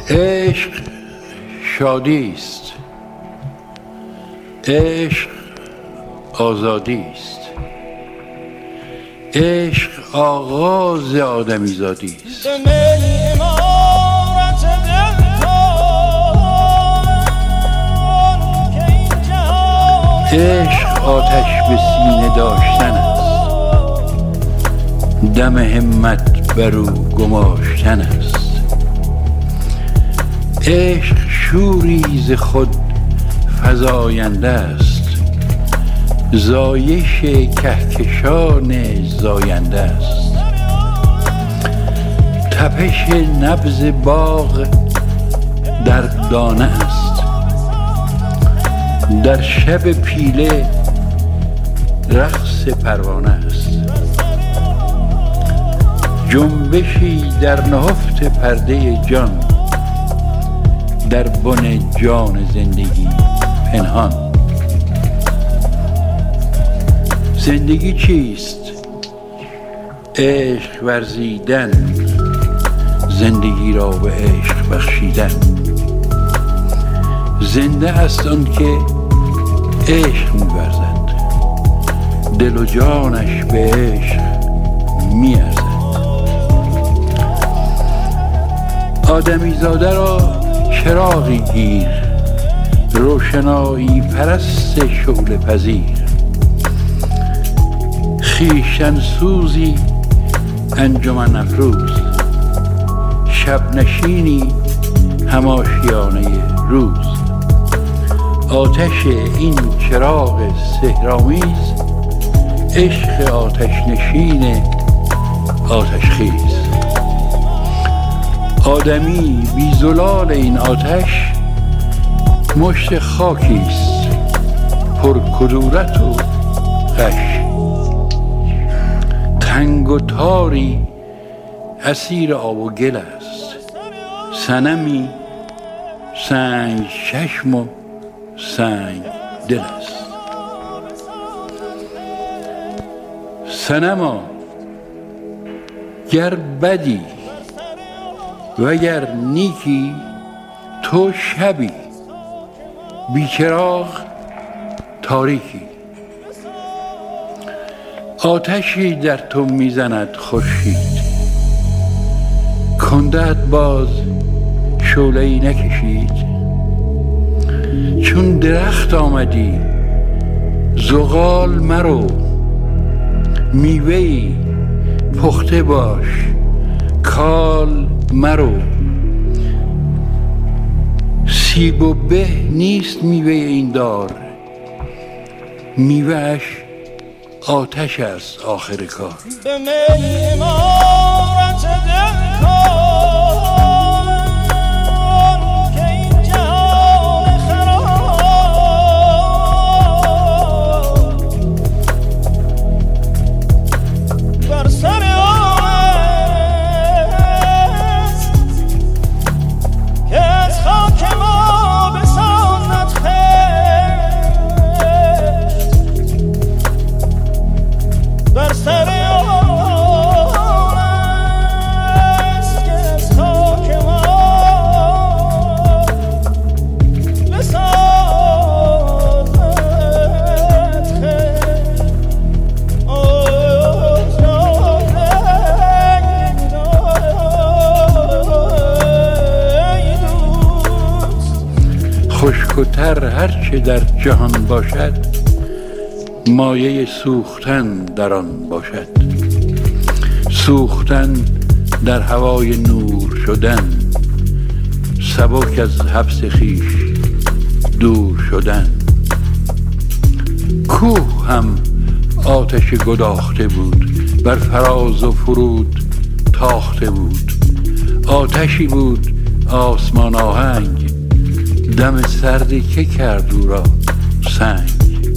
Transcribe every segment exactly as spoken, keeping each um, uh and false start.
عشق شادی است، عشق آزادی است، عشق آغاز آدمیزادی است. عشق آتش به سینه داشتن است، دم همت بر او گماشتن است. عشق شوری ز خود فزاینده است، زایش کهکشان زاینده است. تپش نبض باغ در دانه است، در شب پیله رقص پروانه است. جنبشی در نهفت پرده جان، در بن جان زندگی پنهان. زندگی چیست؟ عشق ورزیدن، زندگی را به عشق بخشیدن. زنده است آن که عشق می‌ورزد، دل و جانش به عشق می‌ارزد. آدمیزاده را چراغی گیر، روشنایی پرست شعله پذیر. خویشتن سوزی انجمن افروز، شب نشینی هماشیانه روز. آتش این چراغ سحرآمیز، عشق آتش نشین آتش خیز. آدمی بی زلال این آتش، مشت خاکیست پر کدورت و غش. تنگ و تاری اسیر آب و گل است، صنمی سنگ چشم و سنگ دل است. صنما گر بدی وگر نیکی، تو شبی بیچراغ تاریکی. آتشی در تو میزند خورشید، کنده‌ات باز شعله‌ای نکشید. چون درخت آمدی زغال مرو، میوه‌ای پخته باش کال مرو. سیب و به نیست میوه این دار، میوهش آتش است آخر کار. به میل امارت دل کن که این جهان خراب بر سر آمست که از خاک ما بسازد خشت. بر سر آن است که از خاک ما بسازد خشت. خشک و تر هرچه در جهان باشد، مایه سوختن در آن باشد. سوختن در هوای نور شدن، سبک از حبس خویش دور شدن. کوه هم آتش گداخته بود، بر فراز و فرود تاخته بود. آتشی بود آسمان آهنگ، دم سردی که کرد او را سنگ.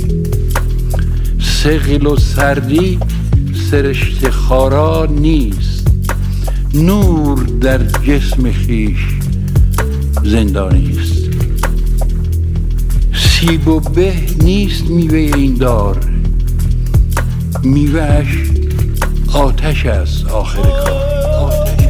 ثقل و سردی سرشت خارا نیست، نور در جسم خویش زندانی است. سیب و به نیست میوه این دار، میوهش آتش است آخر کار. آتش